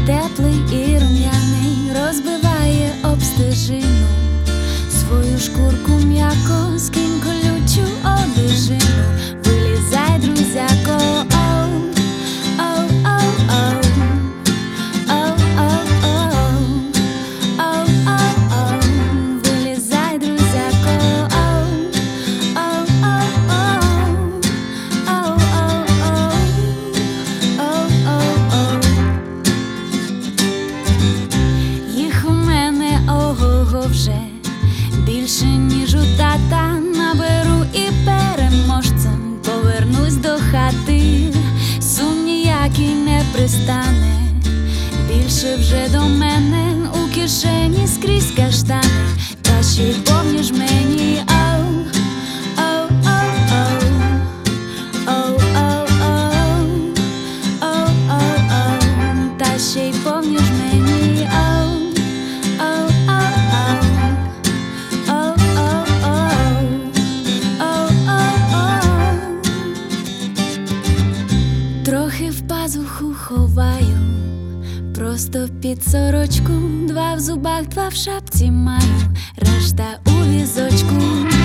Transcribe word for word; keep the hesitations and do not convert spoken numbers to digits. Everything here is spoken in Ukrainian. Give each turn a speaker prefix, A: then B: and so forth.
A: теплий і рум'яний, розбиває об стежину свою шкурку м'яко, скинь колючу одежину. Вилізай, друзяко, оу, оу, оу, оу, оу, оу, оу, оу, оу, вилізай, друзяко, оу, оу, оу, оу, оу, оу, оу. Їх у мене ого-го вже більше, ніж у тата. Наберу і переможцем повернусь до хати. Сум ніякий не пристане більше вже до мене. У кишені скрізь каштани, та ще й повні жмені. Оу, оу, оу, оу, оу, оу, оу, оу, оу, оу, та ще й повні жмені. Оу, оу, оу, оу. Трохи в пазуху ховаю, просто під сорочку. Два в зубах, два в шапці маю, решта у візочку.